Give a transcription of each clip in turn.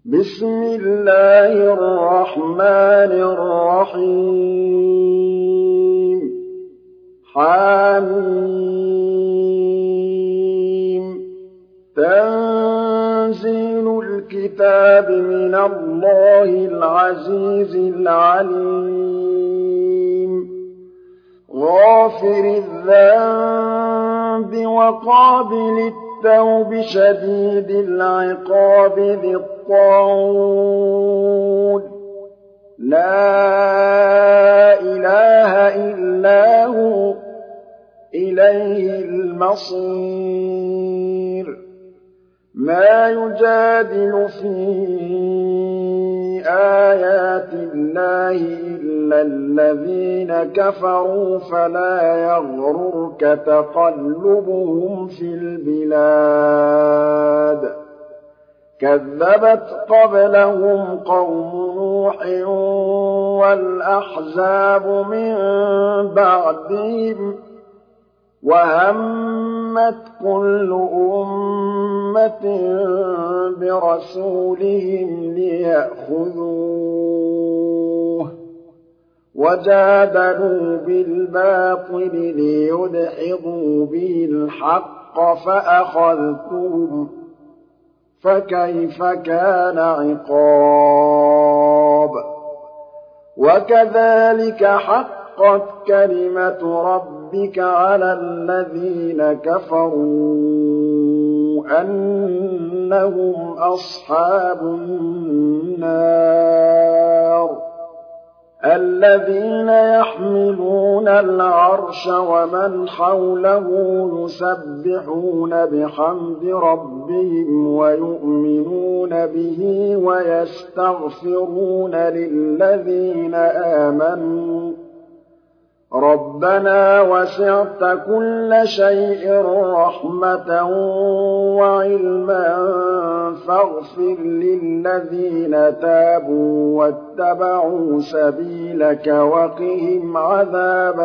بسم الله الرحمن الرحيم حم تنزيل الكتاب من الله العزيز العليم غافر الذنب وقابل التوب شديد العقاب ذي الطول لا إله إلا هو إليه المصير ما يجادل في آيات الله إلا الذين كفروا فلا يغررك تقلبهم في البلاد كذبت قبلهم قوم نوح والأحزاب من بعدهم وهمت كل أمة برسولهم ليأخذوه وجادلوا بالباطل ليدحضوا به الحق فأخذتهم فكيف كان عقاب وكذلك حقت كلمة ربك على الذين كفروا أنهم أصحاب النار الذين يحملون العرش ومن حوله يسبحون بحمد ربهم ويؤمنون به ويستغفرون للذين آمنوا ربنا وسعت كل شيء رحمة وعلما فاغفر للذين تابوا واتبعوا سبيلك وقهم عذاب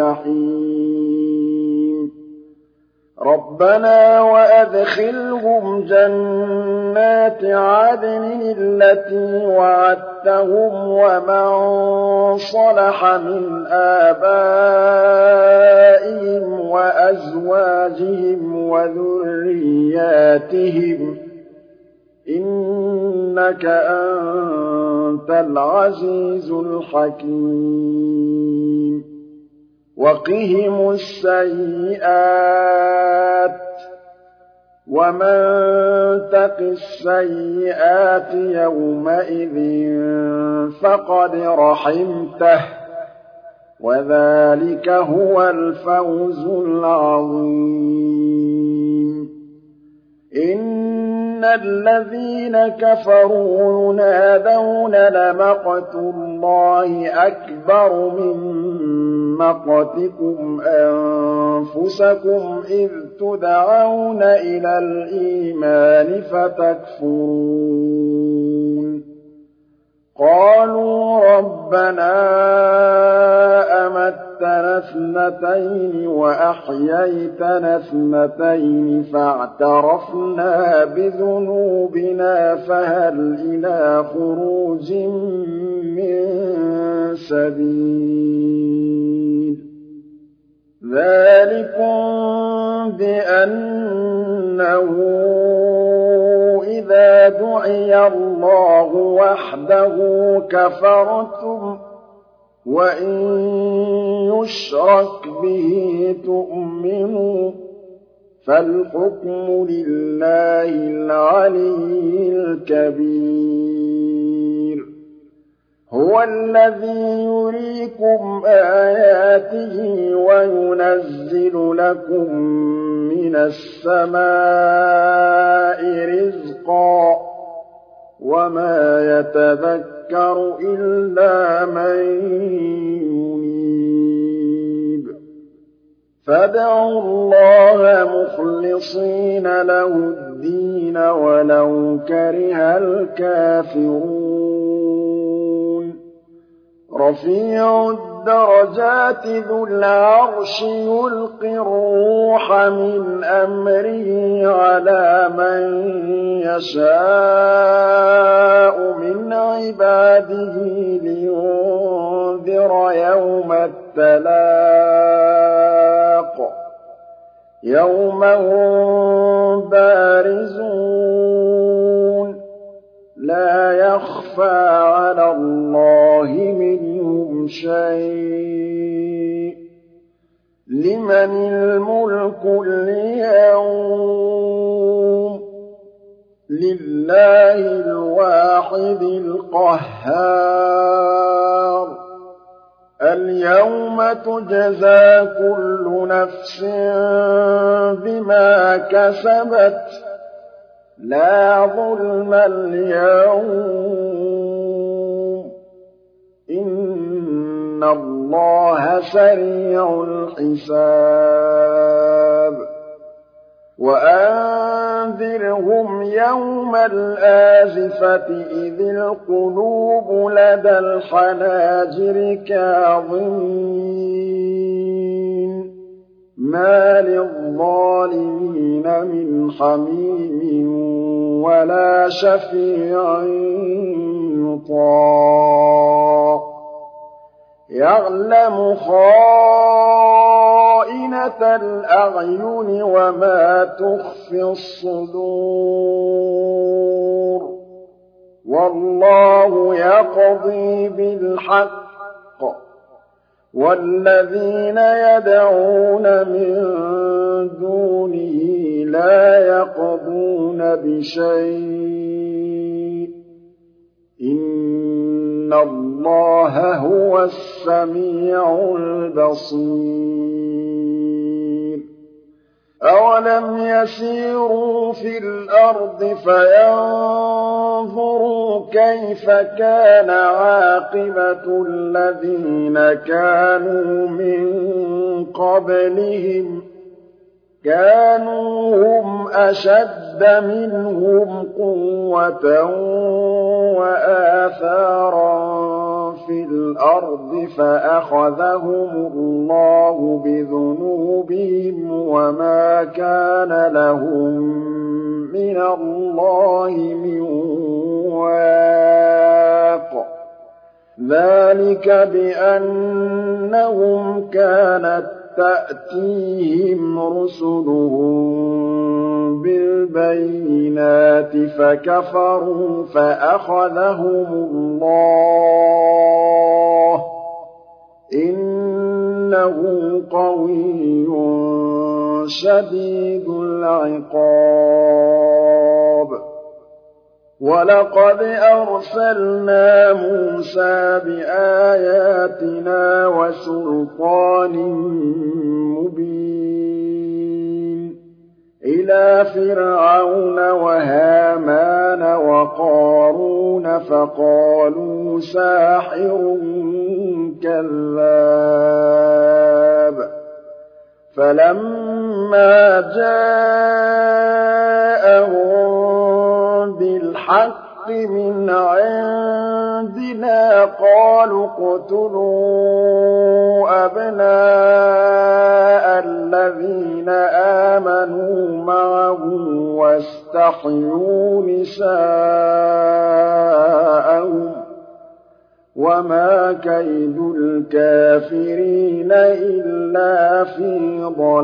الجحيم ربنا وأدخلهم جنات عدن التي وعدتهم ومن صلح من آبائهم وأزواجهم وذرياتهم إنك أنت العزيز الحكيم وقهم السيئات ومن تق السيئات يومئذ فقد رحمته وذلك هو الفوز العظيم إن الذين كفروا ينادون لمقت الله أكبر من مقتكم أنفسكم إذ تدعون إلى الإيمان فتكفرون قالوا ربنا أمتنا اثنتين وأحييتنا اثنتين فاعترفنا بذنوبنا فهل إلى خروج من سبيل ذلكم بأنه إذا دعي الله وحده كفرتم وإن يشرك به تؤمنوا فالحكم لله العلي الكبير هو الذي يريكم آياته وينزل لكم من السماء رزقا وما يتذكر إلا من ينيب فادعوا الله مخلصين له الدين ولو كره الكافرون رفيع الدرجات ذو العرش يلقي الروح من أمره على من يشاء التلاق يوم هم بارزون لا يخفى على الله منهم شيء لمن الملك اليوم لله الواحد القهار اليوم تجزى كل نفس بما كسبت لا ظلم اليوم إن الله سريع الحساب وأنذرهم يوم الآزفة إذ القلوب لدى الحناجر كاظمين ما للظالمين من حميم ولا شفيع يطاع يعلم خائنة الأعين وما تخفي الصدور والله يقضي بالحق والذين يدعون من دونه لا يقضون بشيء إن الله هو السميع البصير أولم يسيروا في الأرض فينظروا كيف كان عاقبة الذين كانوا من قبلهم كانوا هم أشد منهم قوة وآثارا في الأرض فأخذهم الله بذنوبهم وما كان لهم من الله من واق ذلك بأنهم كانت تأتيهم رسلهم بالبينات فكفروا فأخذهم الله إنه قوي شديد العقاب ولقد أرسلنا موسى بآياتنا وسلطان مبين إلى فرعون وهامان وقارون فقالوا ساحر كذاب فلما جاءهم بالحق من عندنا قالوا اقتلوا أبناء الذين آمنوا معه واستحيوا نساءهم وما كيد الكافرين إلا في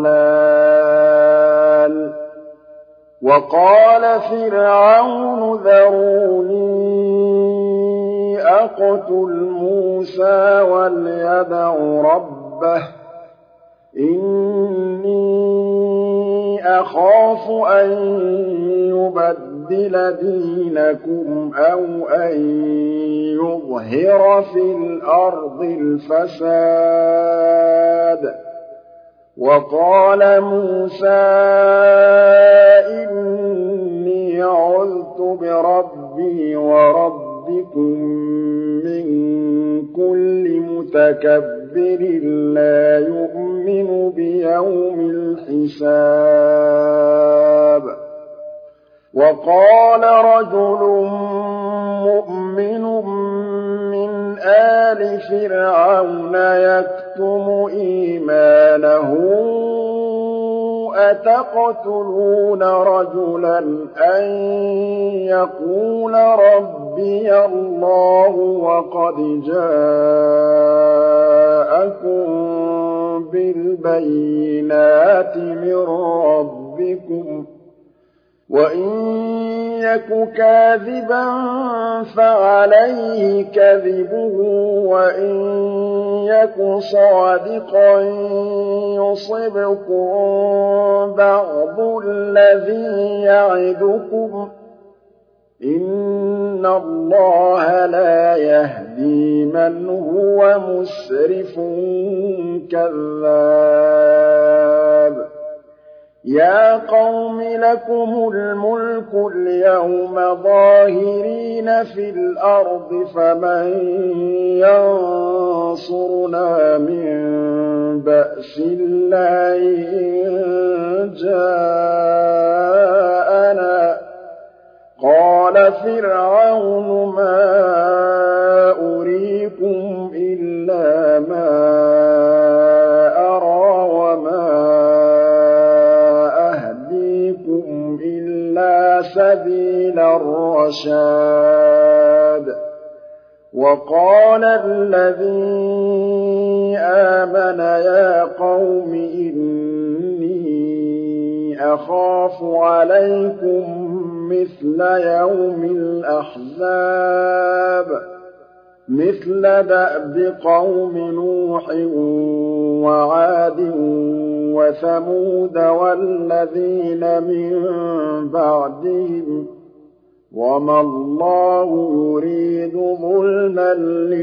ضلال وقال فرعون ذروني أقتل موسى وليدع ربه إني أخاف أن يبدل دينكم أو أن يظهر في الأرض الفساد وقال موسى إني عذت بربي وربكم من كل متكبر لا يؤمن بيوم الحساب وقال رجل مؤمن من آل فرعون يكتم إيمانه أتقتلون رجلا أن يقول ربي رَبِّيَ اللَّهُ وَقَدْ جَاءَكُم بِالْبَيِّنَاتِ مِن رَّبِّكُمْ ۖ وَإِن يَكُ كَاذِبًا فَعَلَيْهِ كَذِبُهُ وَإِن يَكُ صَادِقًا يُصِبْكُم بَعْضُ الَّذِي يَعِدُكُمْ ۖ إِنَّ اللَّهَ لَا يَهْدِي مَنْ هُوَ مُسْرِفٌ كَذَّابٌ يَا قَوْمِ لَكُمُ الْمُلْكُ الْيَوْمَ ظَاهِرِينَ فِي الْأَرْضِ فَمَن يَنصُرُنَا مِن بَأْسِ اللَّهِ إِن جَاءَنَا ۚ قَالَ فِرْعَوْنُ مَا أُرِيكُمْ إِلَّا مَا أَرَىٰ وَمَا أَهْدِيكُمْ إِلَّا سَبِيلَ الرَّشَادِ وَقَالَ الَّذِي آمَنَ يَا قَوْمِ إِنِّي أَخَافُ عَلَيْكُم مِّثْلَ يَوْمِ الْأَحْزَابِ مِثْلَ دَأْبِ قَوْمِ نُوحٍ وَعَادٍ وَثَمُودَ وَالَّذِينَ مِن بَعْدِهِمْ ۚ وَمَا اللَّهُ يُرِيدُ ظُلْمًا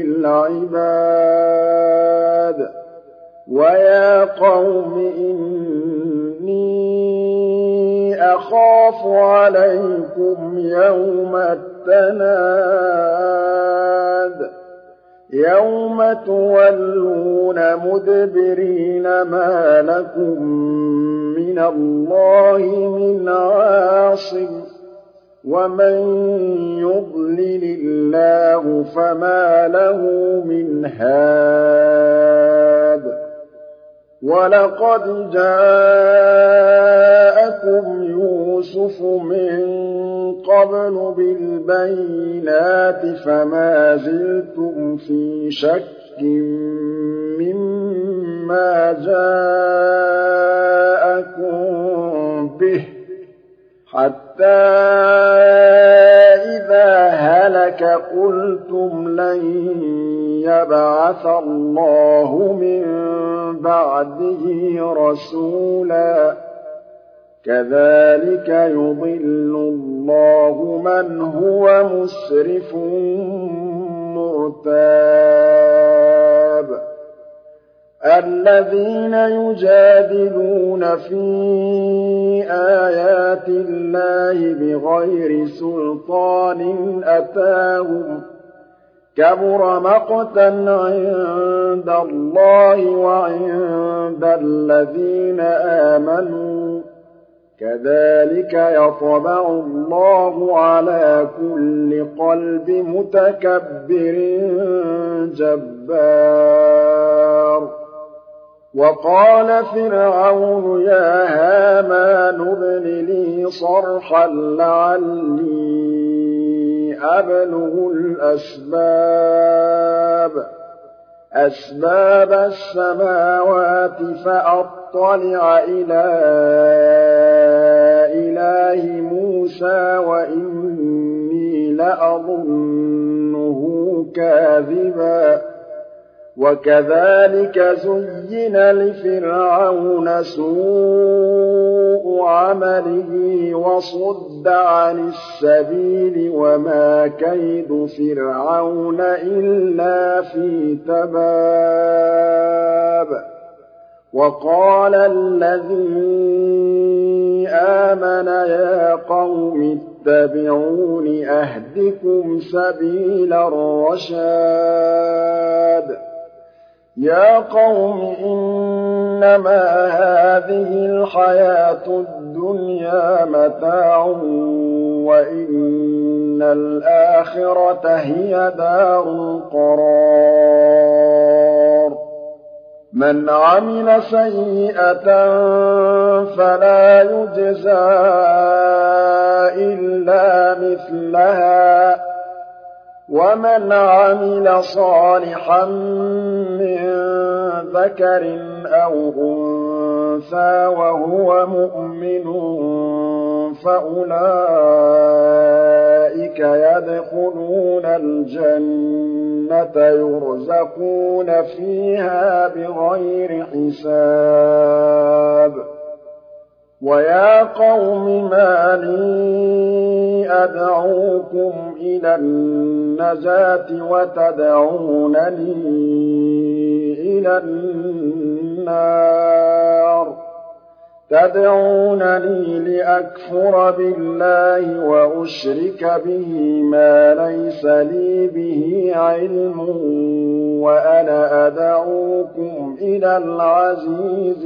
لِّلْعِبَادِ وَيَا قَوْمِ إِنِّي أَخَافُ عَلَيْكُمْ يَوْمَ التَّنَادِ يَوْمَ تُوَلُّونَ مُدْبِرِينَ مَا لَكُم مِّنَ اللَّهِ مِنْ عَاصِمٍ وَمَن يُضْلِلِ اللَّهُ فَمَا لَهُ مِنْ هَادٍ وَلَقَدْ جَاءَكُمْ يُوسُفُ مِن قَبْلُ بِالْبَيِّنَاتِ فَمَا زِلْتُمْ فِي شَكٍّ مِّمَّا جَاءَكُم بِهِ حَتَّىٰ إِذَا هَلَكَ قُلْتُمْ لَن يَبْعَثَ اللَّهُ مِن بَعْدِهِ رَسُولًا ۚ كَذَٰلِكَ يُضِلُّ اللَّهُ مَنْ هُوَ مُسْرِفٌ مُّرْتَابٌ الَّذِينَ يُجَادِلُونَ فِي آيَاتِ اللَّهِ بِغَيْرِ سُلْطَانٍ أَتَاهُمْ ۖ كَبُرَ مَقْتًا عِندَ اللَّهِ وَعِندَ الَّذِينَ آمَنُوا ۚ كَذَٰلِكَ يَطْبَعُ اللَّهُ عَلَىٰ كُلِّ قَلْبِ مُتَكَبِّرٍ جَبَّارٍ وَقَالَ فِرْعَوْنُ يَا هَامَانُ ابْنِ لِي صَرْحًا لَّعَلِّي أَبْلُغُ أَسْبَابَ السَّمَاوَاتِ فَأَطَّلِعَ إِلَىٰ إِلَٰهِ مُوسَىٰ وَإِنِّي لَأَظُنُّهُ كَاذِبًا وَكَذَٰلِكَ زُيِّنَ لِفِرْعَوْنَ سُوءُ عَمَلِهِ وَصُدَّ عَنِ السَّبِيلِ وَمَا كَيْدُ فِرْعَوْنَ إِلَّا فِي تَبَابٍ وَقَالَ الَّذِي آمَنَ يَا قَوْمِ اتَّبِعُونِ أَهْدِكُمْ سَبِيلَ الرَّشَادِ يَا قَوْمِ إِنَّمَا هَٰذِهِ الْحَيَاةُ الدُّنْيَا مَتَاعٌ وَإِنَّ الْآخِرَةَ هِيَ دَارُ الْقَرَارِ مَنْ عَمِلَ سَيِّئَةً فَلَا يُجْزَىٰ إِلَّا مِثْلَهَا وَمَنْ عَمِلَ صَالِحًا مِّن ذَكَرٍ أَوْ أُنثَىٰ وَهُوَ مُؤْمِنٌ فَأُولَٰئِكَ يَدْخُلُونَ الْجَنَّةَ يُرْزَقُونَ فِيهَا بِغَيْرِ حِسَابٍ وَيَا قَوْمِ مَا لِي أَدْعُوكُمْ إِلَى النَّجَاةِ وَتَدْعُونَنِي إِلَى النَّارِ تَدْعُونَنِي لِأَكْفُرَ بِاللَّهِ وَأُشْرِكَ بِهِ مَا لَيْسَ لِي بِهِ عِلْمٌ وَأَنَا أَدْعُوكُمْ إِلَى الْعَزِيزِ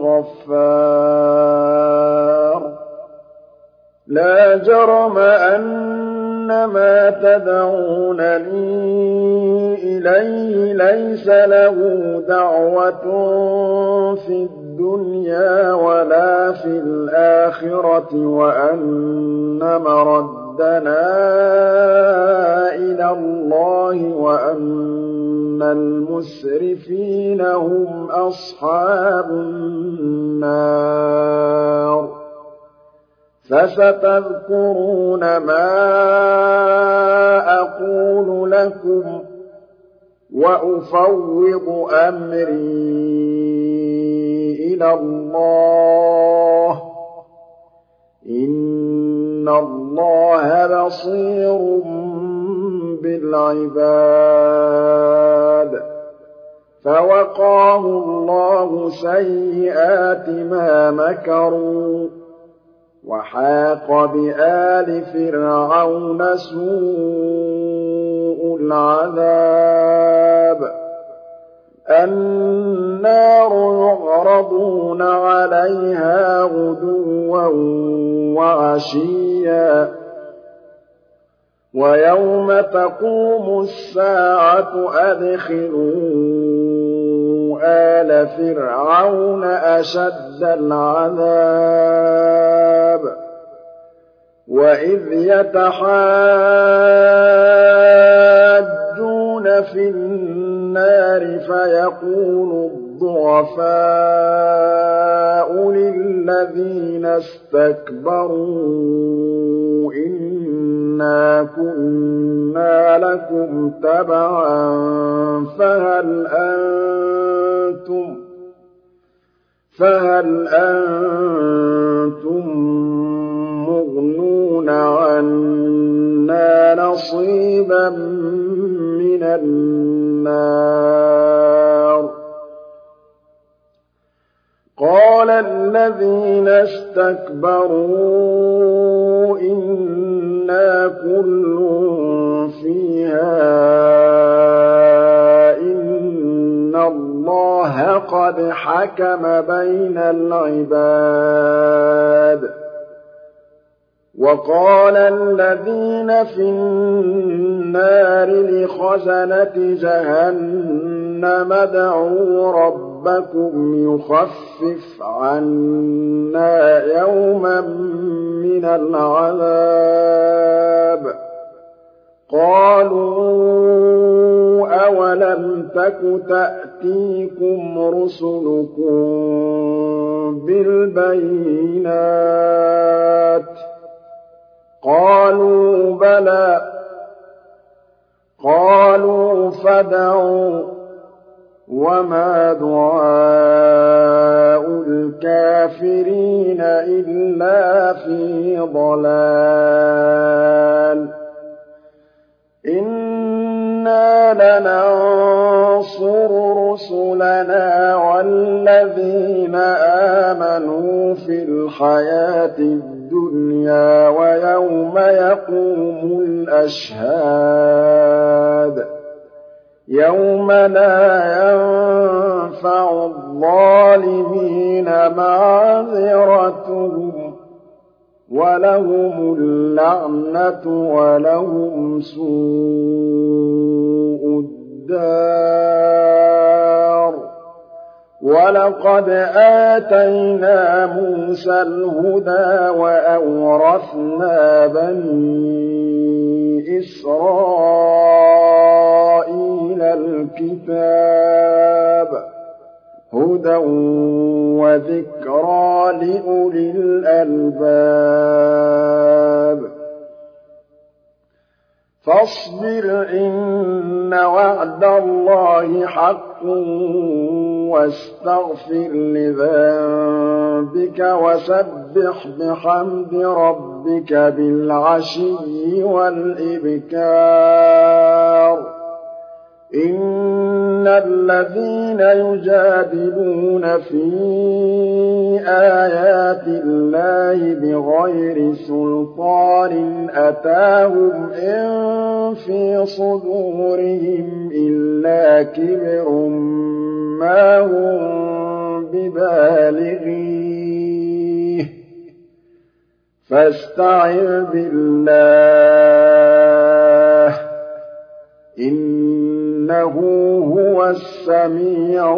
الْغَفَّارِ لَا جَرَمَ أَنَّ مَا تَدْعُونَنِي إِلَيْهِ لَيْسَ لَهُ دَعْوَةٌ فِي الدُّنْيَا وَلَا فِي الْآخِرَةِ وَأَنَّ مَرَدَّنَا إِلَى اللَّهِ وَأَنَّ الْمُسْرِفِينَ هُمْ أَصْحَابُ النَّارِ فَسَتَذْكُرُونَ مَا أَقُولُ لَكُمْ وَأُفَوِّضُ أَمْرِي إِلَى اللَّهِ ۚ إِنَّ اللَّهَ بَصِيرٌ بِالْعِبَادِ فَوَقَاهُ اللَّهُ سَيِّئَاتِ مَا مَكَرُوا وَحَاقَ بِآلِ فِرْعَوْنَ سُوءُ الْعَذَابِ النَّارُ يُعْرَضُونَ عَلَيْهَا غُدُوًّا وَعَشِيًّا وَيَوْمَ تَقُومُ السَّاعَةُ أَدْخِلُوا آلَ فِرْعَوْنَ أَشَدَّ الْعَذَابِ وَإِذْ يَتَحَاجُّونَ فِي النَّارِ فَيَقُولُ الضُّعَفَاءُ لِلَّذِينَ اسْتَكْبَرُوا إِنَّا كُنَّا لَكُمْ تَبَعًا فَهَلْ أَنتُم مُّغْنُونَ عَنَّا نَصِيبًا مِّنَ النَّارِ قَالَ الَّذِينَ اسْتَكْبَرُوا إِنَّا كُلٌّ فِيهَا إِنَّ اللَّهَ قَدْ حَكَمَ بَيْنَ الْعِبَادِ وَقَالَ الَّذِينَ فِي النَّارِ لِخَزَنَةِ جَهَنَّمَ ادْعُوا رَبَّكُمْ يُخَفِّفْ عَنَّا يَوْمًا مِّنَ الْعَذَابِ قَالُوا أَوَلَمْ تَكُ تَأْتِيكُمْ رُسُلُكُم بِالْبَيِّنَاتِ قَالُوا بَلَىٰ قَالُوا فَادْعُوا وَمَا دُعَاءُ الْكَافِرِينَ إِلَّا فِي ضَلَالٍ إِنَّا لَنَنصُرُ رُسُلَنَا وَالَّذِينَ آمَنُوا فِي الْحَيَاةِ الدُّنْيَا وَيَوْمَ يَقُومُ الْأَشْهَادُ يَوْمَ لَا يَنفَعُ الظَّالِمِينَ مَعْذِرَتُهُمْ وَلَهُمُ اللَّعْنَةُ وَلَهُمْ سُوءُ الدَّارِ وَلَقَدْ آتَيْنَا مُوسَى الكتاب هدى وذكرى لأولي الألباب فاصبر إن وعد الله حق واستغفر لذنبك وسبح بحمد ربك بالعشي والإبكار إن الذين يجادلون في آيات الله بغير سلطان أتاهم إن في صدورهم إلا كبر ما هم ببالغيه فاستعذ بالله إنه هو السميع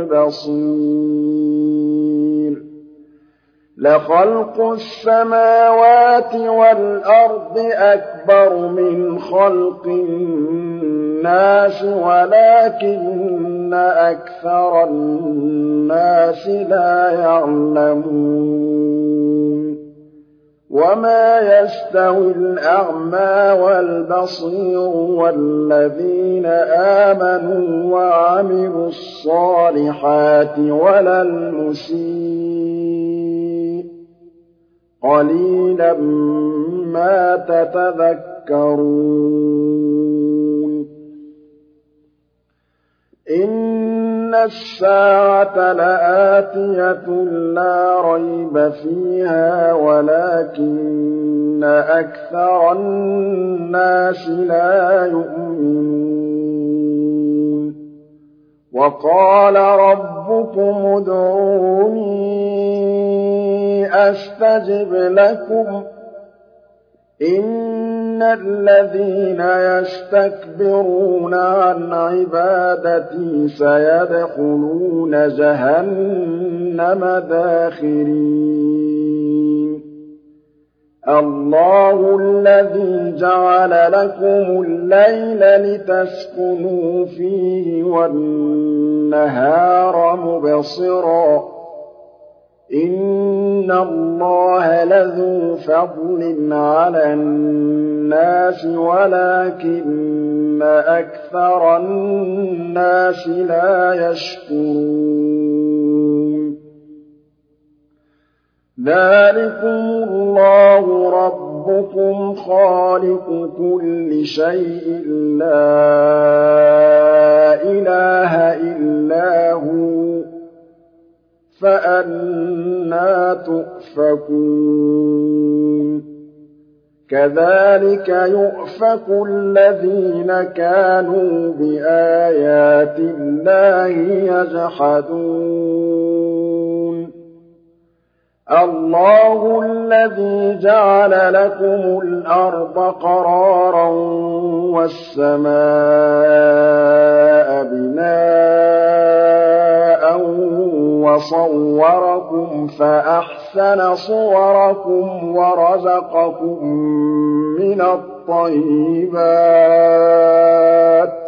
البصير لخلق السماوات والأرض أكبر من خلق الناس ولكن أكثر الناس لا يعلمون وما يستوي الأعمى والبصير والذين آمنوا وعملوا الصالحات ولا المسيء قليلا ما تتذكرون إن الساعة لآتية لا ريب فيها ولكن أكثر الناس لا يؤمنون وقال ربكم ادعوني أستجب لكم إن الذين يستكبرون عن عبادتي سيدخلون جهنم داخرين الله الذي جعل لكم الليل لتسكنوا فيه والنهار مبصرا إن الله لذو فضل على الناس ولكن أكثر الناس لا يشكرون ذلكم الله ربكم خالق كل شيء لا إله إلا هو فأنى تؤفكون كذلك يؤفك الذين كانوا بآيات الله يجحدون الله الذي جعل لكم الأرض قرارا والسماء بناء وصوركم فأحسن صوركم ورزقكم من الطيبات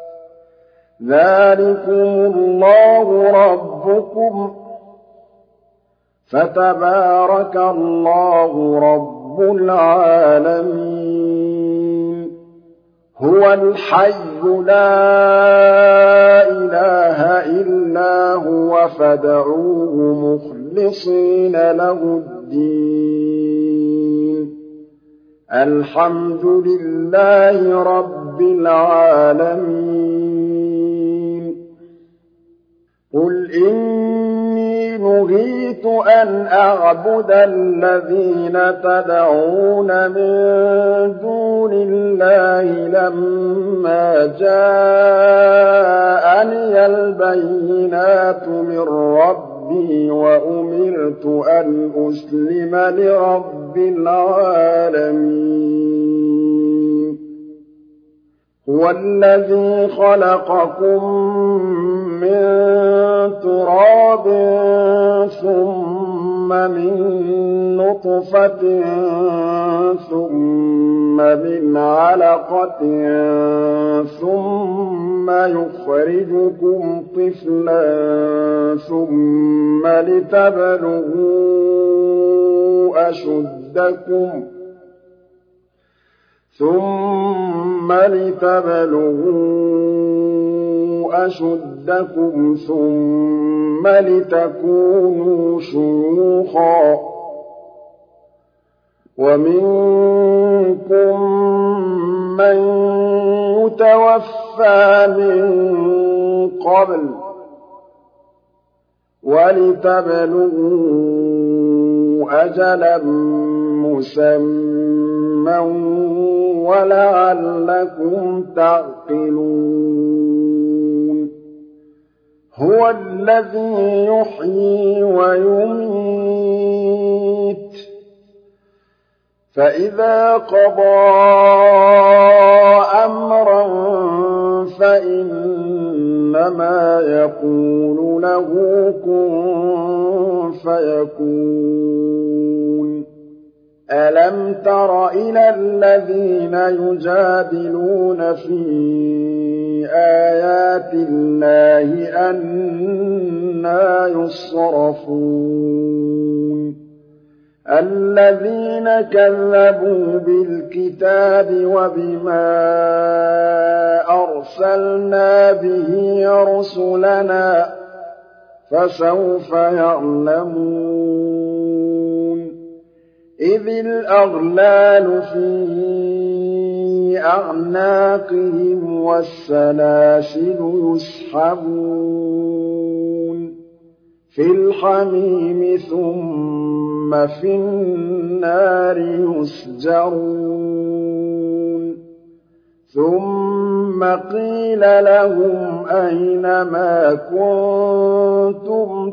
ذلكم الله ربكم فتبارك الله رب العالمين هو الحي لا إله إلا هو فادعوه مخلصين له الدين الحمد لله رب العالمين قل إني نهيت أن أعبد الذين تدعون من دون الله لما جاءني البينات من ربي وأمرت أن أسلم لرب العالمين هو الذي خلقكم من تراب ثم من نطفة ثم من علقة ثم ثُمَّ يُخْرِجُكُمْ طِفْلًا ثُمَّ لِتَبْلُغُوا أَشُدَّكُمْ ثُمَّ لِتَكُونُوا شُيُوخًا ۚ وَمِنكُم مَّن يُتَوَفَّىٰ مِن قَبْلُ ۖ وَلِتَبْلُغُوا أَجَلًا مُّسَمًّى وَلَعَلَّكُمْ تَعْقِلُونَ هُوَ الَّذِي يُحْيِي وَيُمِيتُ ۖ فَإِذَا قَضَىٰ أَمْرًا فَإِنَّمَا يَقُولُ لَهُ كُن فَيَكُونُ أَلَمْ تَرَ إِلَى الَّذِينَ يُجَادِلُونَ فِي آيَاتِ اللَّهِ أَنَّىٰ يُصْرَفُونَ الَّذِينَ كَذَّبُوا بِالْكِتَابِ وَبِمَا أَرْسَلْنَا بِهِ رُسُلَنَا ۖ فَسَوْفَ يَعْلَمُونَ إِذِ الْأَغْلَالُ فِي أَعْنَاقِهِمْ وَالسَّلَاسِلُ يُسْحَبُونَ فِي الْحَمِيمِ ثُمَّ فِي النَّارِ يُسْجَرُونَ ثُمَّ قِيلَ لَهُمْ أَيْنَ مَا كُنتُمْ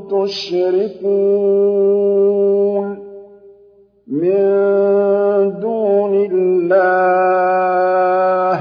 تُشْرِكُونَ مِن دُونِ اللَّهِ ۖ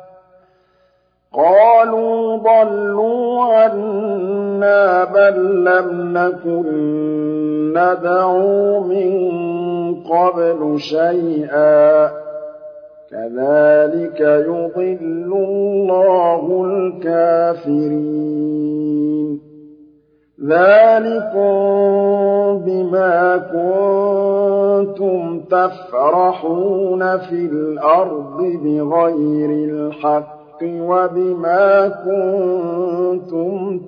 قَالُوا ضَلُّوا عَنَّا بَل لَّمْ نَكُن نَّدْعُو مِن قَبْلُ شَيْئًا ۚ كَذَٰلِكَ يُضِلُّ اللَّهُ الْكَافِرِينَ ذَٰلِكُم بِمَا كُنتُمْ تَفْرَحُونَ فِي الْأَرْضِ بِغَيْرِ الْحَقِّ وَبِمَا كُنتُمْ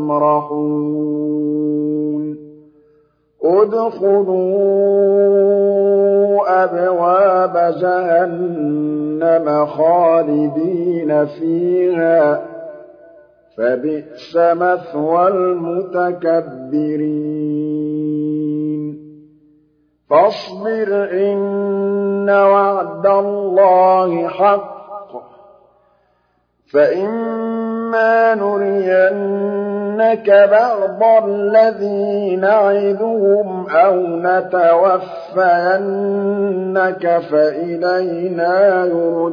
تَمْرَحُونَ ادْخُلُوا أَبْوَابَ جَهَنَّمَ خَالِدِينَ فِيهَا ۖ فَبِئْسَ مَثْوَى الْمُتَكَبِّرِينَ فَاصْبِرْ إِنَّ وَعْدَ اللَّهِ حَقٌّ ۚ فَإِمَّا نُرِيَنَّكَ بَعْضَ الَّذِي نَعِدُهُمْ أَوْ نَتَوَفَّيَنَّكَ فَإِلَيْنَا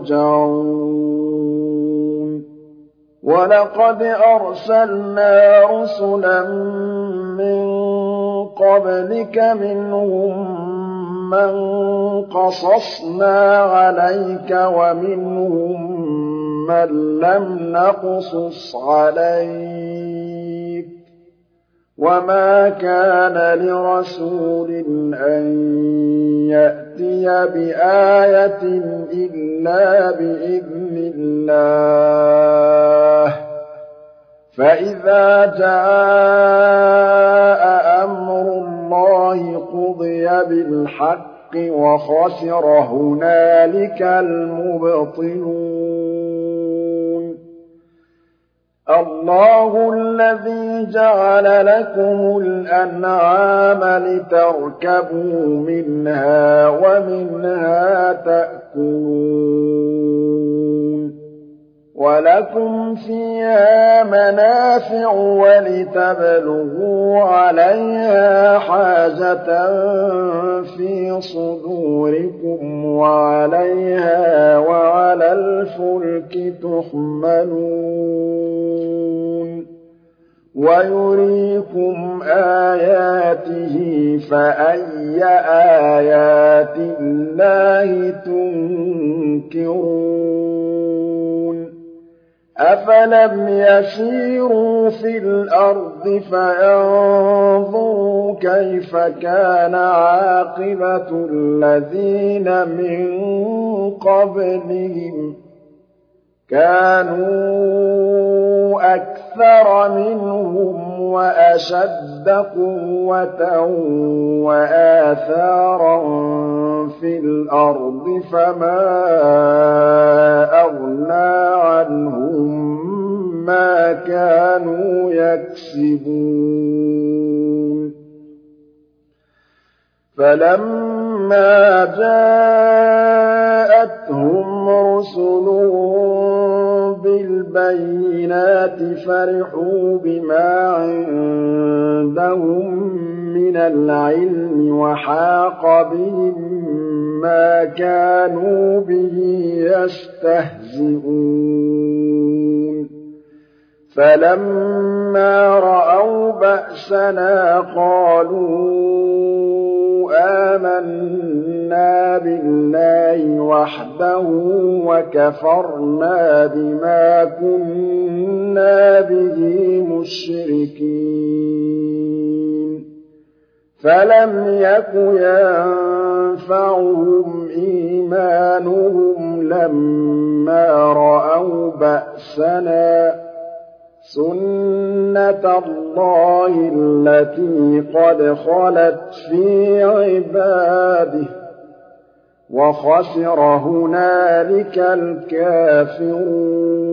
يُرْجَعُونَ وَلَقَدْ أَرْسَلْنَا رُسُلًا مِّن قَبْلِكَ مِنْهُم مَّن قَصَصْنَا عَلَيْكَ وَمِنْهُم مَّن لَّمْ نَقْصُصْ عَلَيْكَ ۗ وَمَا كَانَ لِرَسُولٍ أَن يَأْتِيَ بِآيَةٍ إِلَّا بِإِذْنِ اللَّهِ ۚ فَإِذَا جَاءَ أَمْرُ اللَّهِ قُضِيَ بِالْحَقِّ وَخَسِرَ هُنَالِكَ الْمُبْطِلُونَ اللَّهُ الَّذِي جَعَلَ لَكُمُ الْأَنْعَامَ لِتَرْكَبُوا مِنْهَا وَمِنْهَا تَأْكُلُونَ وَلَكُمْ فِيهَا مَنَافِعُ وَلِتَبْلُغُوا عَلَيْهَا حَاجَةً فِي صُدُورِكُمْ وَعَلَيْهَا وَعَلَى الْفُلْكِ تُحْمَلُونَ وَيُرِيكُمْ آيَاتِهِ فَأَيَّ آيَاتِ اللَّهِ تُنكِرُونَ أَفَلَمْ يَسِيرُوا فِي الْأَرْضِ فَيَنظُرُوا كَيْفَ كَانَ عَاقِبَةُ الَّذِينَ مِن قَبْلِهِمْ ۚ كَانُوا أَكْثَرَ مِنْهُمْ وَأَشَدَّ قُوَّةً وَآثَارًا فِي الْأَرْضِ فَمَا أَغْنَىٰ عَنْهُم مَّا كَانُوا يَكْسِبُونَ فَلَمَّا جَاءَتْهُمْ رُسُلُهُم بِالْبَيِّنَاتِ فَرِحُوا بِمَا عِندَهُم مِّنَ الْعِلْمِ وَحَاقَ بِهِم مَّا كَانُوا بِهِ يَسْتَهْزِئُونَ فَلَمَّا رَأَوْا بَأْسَنَا قَالُوا آمَنَّا بِاللَّهِ وَحْدَهُ وَكَفَرْنَا بِمَا كُنَّا بِهِ مُشْرِكِينَ فَلَمْ يَكُ يَنفَعُهُمْ إِيمَانُهُمْ لَمَّا رَأَوْا بَأْسَنَا ۖ سُنَّتَ اللَّهِ الَّتِي قَدْ خَلَتْ فِي عِبَادِهِ ۖ وَخَسِرَ هُنَالِكَ الْكَافِرُونَ